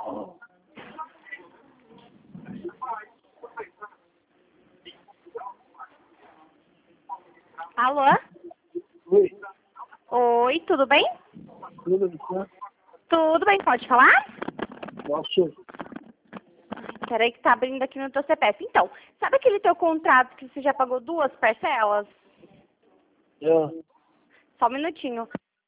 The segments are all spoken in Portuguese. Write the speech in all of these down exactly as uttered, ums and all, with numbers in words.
Alô? Oi, Oi, tudo bem? tudo bem? Tudo bem, pode falar? Posso? Peraí que tá abrindo aqui no teu C P F. Então, sabe aquele teu contrato que você já pagou duas parcelas? É, Só um minutinho.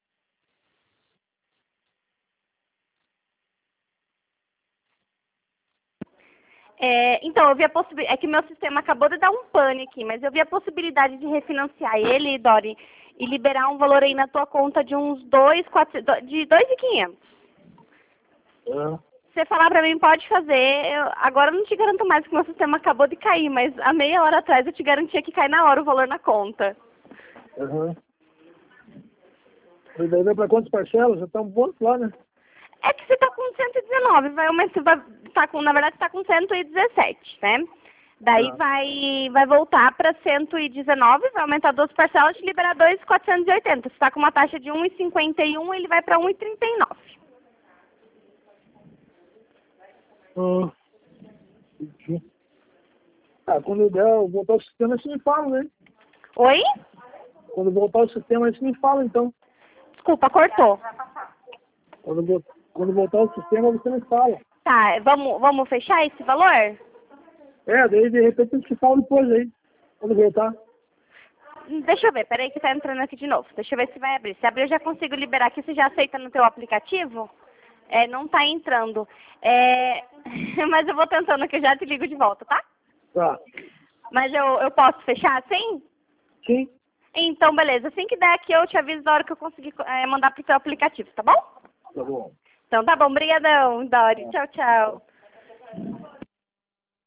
É, então, eu vi a possibilidade. É que meu sistema acabou de dar um pane aqui, mas eu vi a possibilidade de refinanciar ele, Dori, e liberar um valor aí na tua conta de uns dois, quatro, de dois mil e quinhentos. é. Você falar pra mim, pode fazer. Eu, agora eu não te garanto mais que meu sistema acabou de cair, mas há meia hora atrás eu te garantia que cai na hora o valor na conta. Aham. E daí vai pra quantas parcelas? Já tá um ponto lá, né? É que você tá com cento e dezenove, vai aumentar, vai, tá com, na verdade você tá com cento e dezessete, né? Daí Tá. vai, vai voltar para cento e dezenove, vai aumentar duas parcelas e te liberar dois mil quatrocentos e oitenta. Você está com uma taxa de um vírgula cinquenta e um, ele vai para um vírgula trinta e nove. Ah, entendi. Ah, quando der, eu voltar ao sistema, você me fala, né? Oi? Quando voltar ao sistema, você me fala, então. Desculpa, cortou. Quando, vo- quando voltar ao sistema, você me fala. Tá, vamos, vamos fechar esse valor? É, daí de repente eu te falo depois aí. Quando voltar. Hum, Deixa eu ver, peraí que tá entrando aqui de novo. Deixa eu ver se vai abrir. Se abrir eu já consigo liberar aqui. Você já aceita no teu aplicativo? É, não tá entrando. É, mas eu vou tentando que eu já te ligo de volta, tá? Tá. Mas eu, eu posso fechar assim? Sim. Então, beleza. Assim que der aqui, eu te aviso da hora que eu conseguir é, mandar pro teu aplicativo, tá bom? Tá bom. Então tá bom. Obrigadão, Dori. Tchau, tchau.